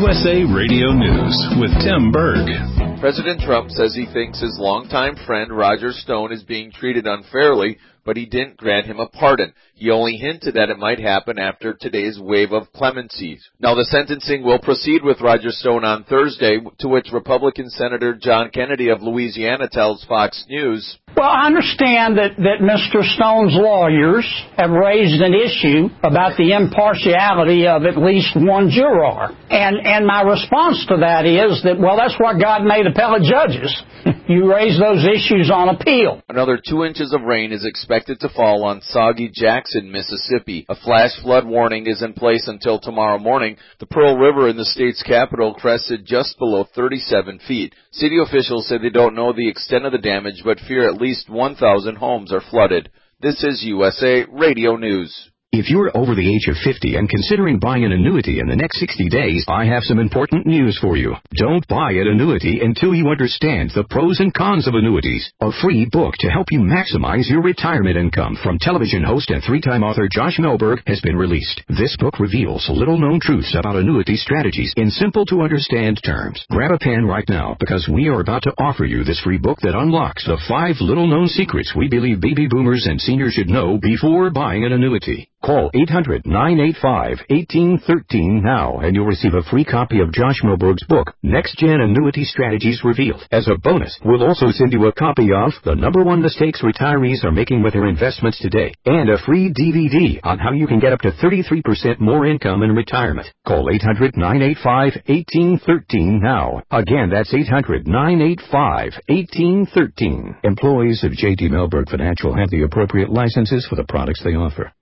USA Radio News with Tim Berg. President Trump says he thinks his longtime friend Roger Stone is being treated unfairly, but he didn't grant him a pardon. He only hinted that it might happen after today's wave of clemency. Now, the sentencing will proceed with Roger Stone on Thursday, to which Republican Senator John Kennedy of Louisiana tells Fox News, "Well, I understand that Mr. Stone's lawyers have raised an issue about the impartiality of at least one juror. And my response to that is that, well, that's what God made appellate judges. You raise those issues on appeal." Another 2 inches of rain is expected to fall on soggy Jackson, Mississippi. A flash flood warning is in place until tomorrow morning. The Pearl River in the state's capital crested just below 37 feet. City officials say they don't know the extent of the damage, but fear at least 1,000 homes are flooded. This is USA Radio News. If you're over the age of 50 and considering buying an annuity in the next 60 days, I have some important news for you. Don't buy an annuity until you understand the pros and cons of annuities. A free book to help you maximize your retirement income from television host and three-time author Josh Melberg has been released. This book reveals little-known truths about annuity strategies in simple-to-understand terms. Grab a pen right now, because we are about to offer you this free book that unlocks the 5 little-known secrets we believe baby boomers and seniors should know before buying an annuity. Call 800-985-1813 now, and you'll receive a free copy of Josh Melberg's book, Next Gen Annuity Strategies Revealed. As a bonus, we'll also send you a copy of The #1 Mistakes Retirees Are Making with Their Investments Today, and a free DVD on how you can get up to 33% more income in retirement. Call 800-985-1813 now. Again, that's 800-985-1813. Employees of J.D. Melberg Financial have the appropriate licenses for the products they offer.